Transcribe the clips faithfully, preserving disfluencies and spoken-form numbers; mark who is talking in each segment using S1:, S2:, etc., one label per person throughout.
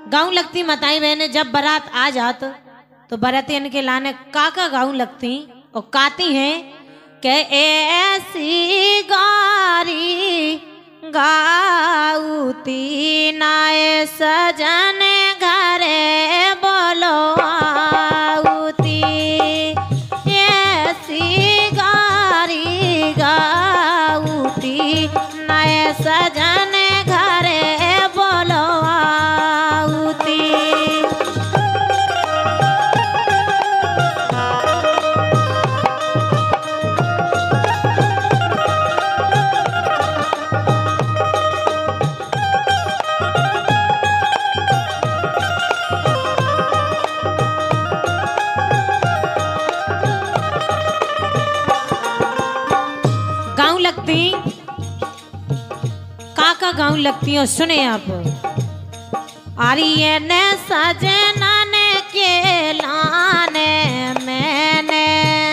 S1: गाँव लगती मताई बहने जब बारात आ जात तो बारातियन के लाने काका गाँव लगती और काती हैं के ऐसी गारी गाउती नाए सजन घरे बोलो आउती ऐसी गारी गाउती नाए सजन घरे बोलो आउती। काका गाँव लगती हो सुने आप आरिये ने सजना ने के लाने मैंने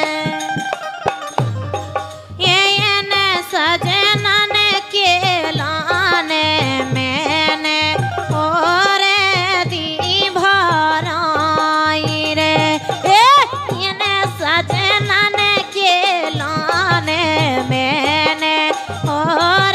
S1: ये ये ने सजना ने के लाने मैंने और दी भराई रे ए ये ने सजना ने के लाने मैंने और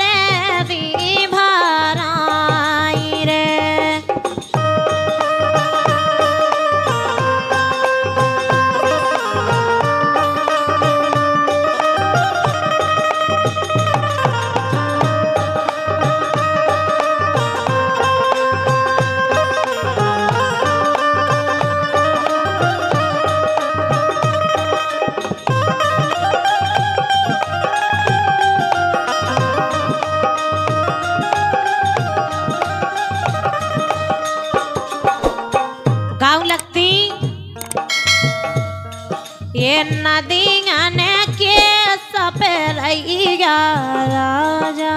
S1: ये नदियाँ ने के सपेरैया राजा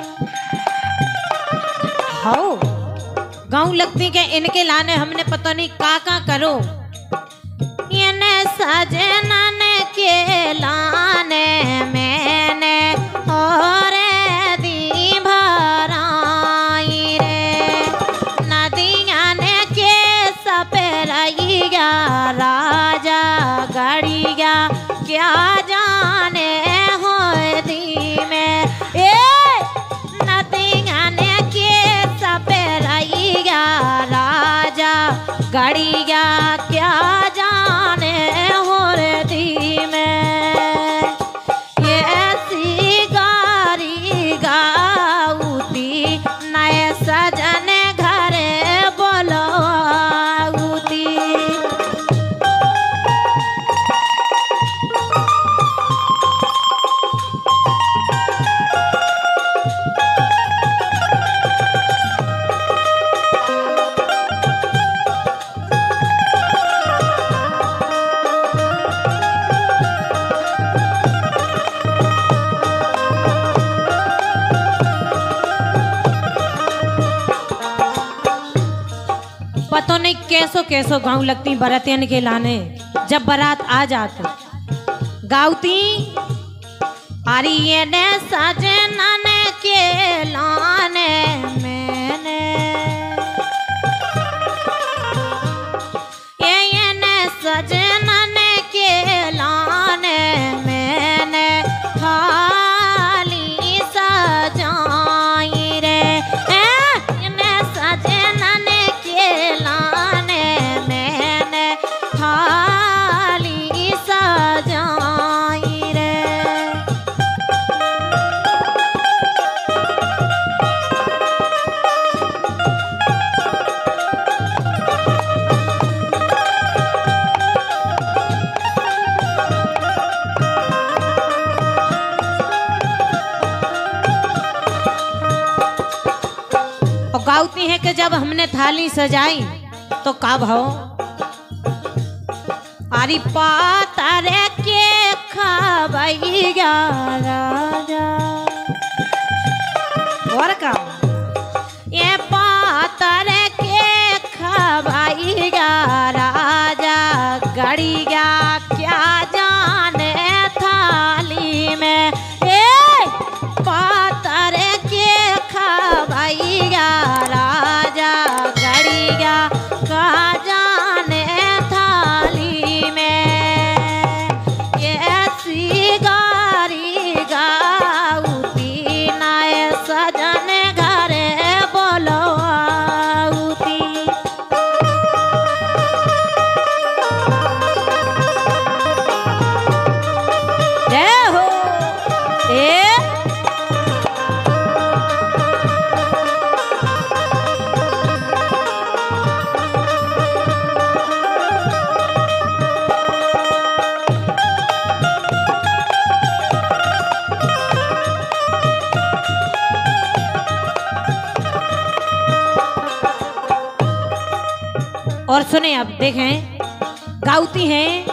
S1: हो गाँव लगती के इनके लाने हमने पता नहीं का का करो ये ने सजना ने के लाने मैंने और दी भराई रे नदियाँ ने के सपेरैया राजा गड़िया क्या जाने हो दी में ए नदियाँ ने के सपेरैया राजा गड़िया क्या जाने हो दी में ये ऐसी गारी गाउती नए सजने घरे बोलो आउती। पतो नहीं कैसो कैसो गाँव लगती बरातियन के लाने जब बारात आ जाती गाउती आरी ये ने सजना ने के लाने मैंने ये ये ने सजना ने के लाने मैंने थाली सजाई रे ए ये ने सजना ने लाने मैंने थाली सजाई रे। और गाउती है कि जब हमने थाली सजाई तो का भाव आरी पातर के खबैया राजा और का ये पातर के खबैया राजा गड़िया क्या जाने थाली में ए पातर के खबैया राजा गड़िया और सुने अब देखें, गाउती हैं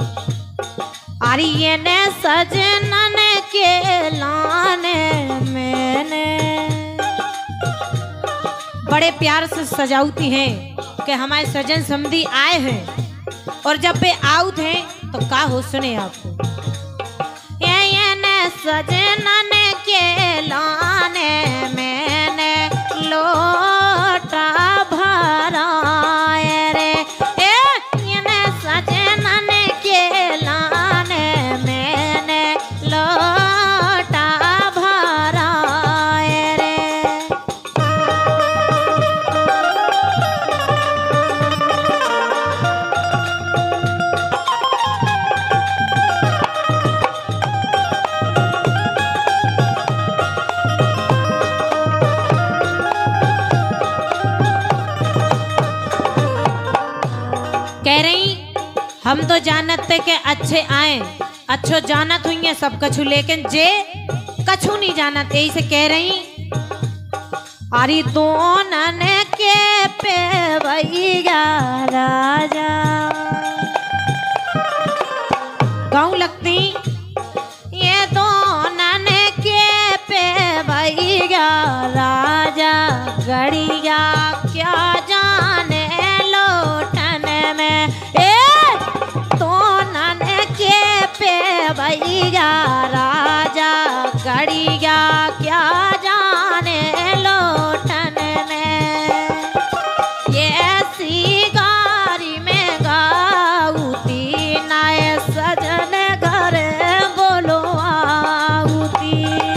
S1: आर्य ने सजनन के लाने मैंने, बड़े प्यार से सजाउती हैं कि हमारे सजन समधी आए हैं, और जब वे आउत हैं तो का हो सुने आपको। ये ये ने सजनन के लाने मैंने लोटा भराए रे, ए ये ने सजनन के लाने मैंने लोटा भराए रे। कह रही हम तो जानते के अच्छे आए, अच्छो जानत हुई है सब कछु, लेकिन जे कछु नहीं जानत, यही से कह रही अरे तो नने के पे भैया राजा। गाँव लगती ये दो नने के पे भैया राजा, गड़िया क्या जाने लोटन में, ए तो नने के पे भैया राजा, गड़िया क्या जाने लोटन में। ये ऐसी गारी में गाउती नए सजन घर बोलो आउती।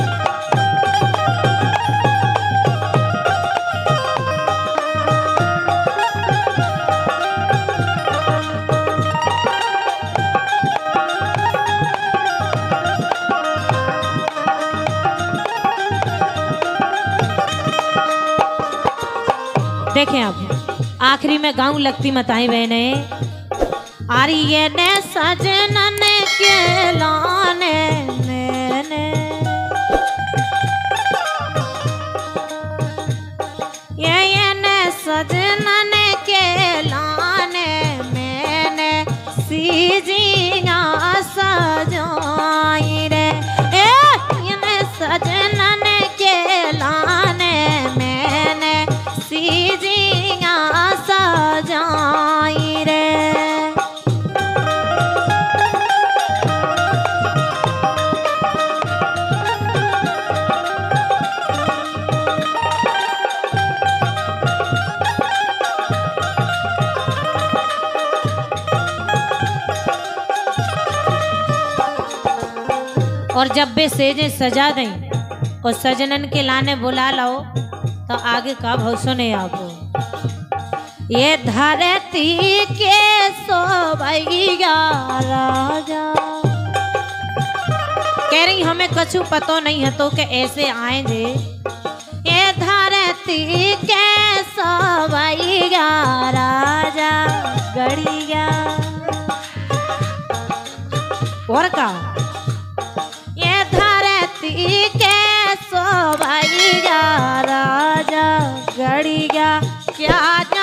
S1: देखें आप आखिरी में गाँव लगती मताई बहने, आर्य ने सजनन के लाने मैंने, ये ये ने सजनन के लाने मैंने सीजिया सजाई रे, ए ये ने सजनन के लाने मैंने सीजिया सजाई रे। और जब वे सेजे सजा दें और सजनन के लाने बुला लाओ तो आगे का भाव सुने आपको। ये धरती के सोभैया राजा, कह रही हमें कछु पतो नहीं है तो के ऐसे आए जे, ये धरती के सोभैया राजा, गड़िया और का ये धरती के सोभैया राजा, गड़िया क्या